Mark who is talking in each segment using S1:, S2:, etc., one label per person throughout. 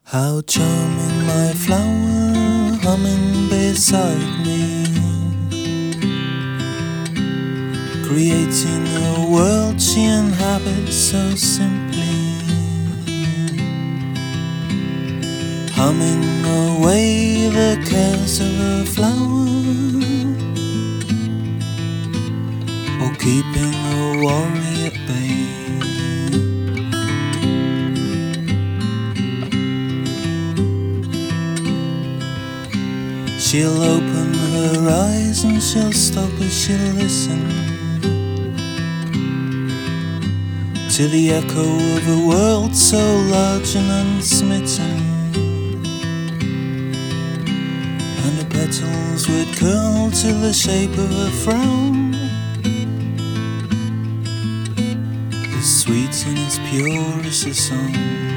S1: How charming, my flower, humming beside me, creating a world she inhabits so simply, humming away the cares of a flower, or keeping a worry at bay. She'll open her eyes and she'll stop as she'll listen to the echo of a world so large and unsmitten, and the petals would curl to the shape of a frown, as sweet and as pure as the song.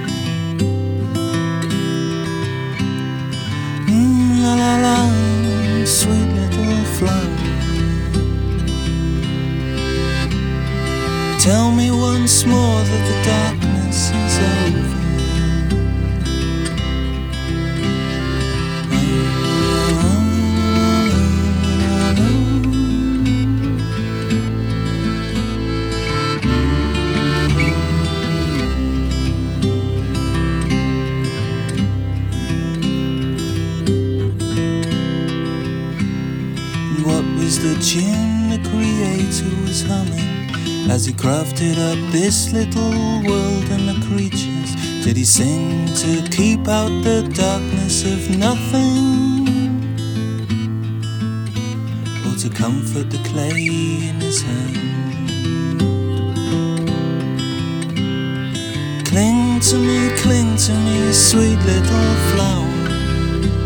S1: La la la, sweet little flower, tell me once more that the darkness is over. What was the tune the Creator was humming as he crafted up this little world and the creatures? Did he sing to keep out the darkness of nothing, or to comfort the clay in his hand? Cling to me, sweet little flower,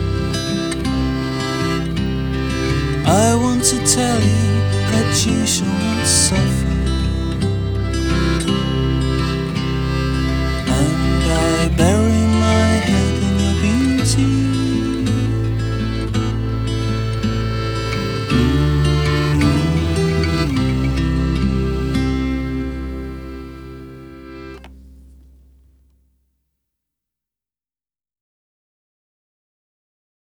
S1: I want to tell you that you shall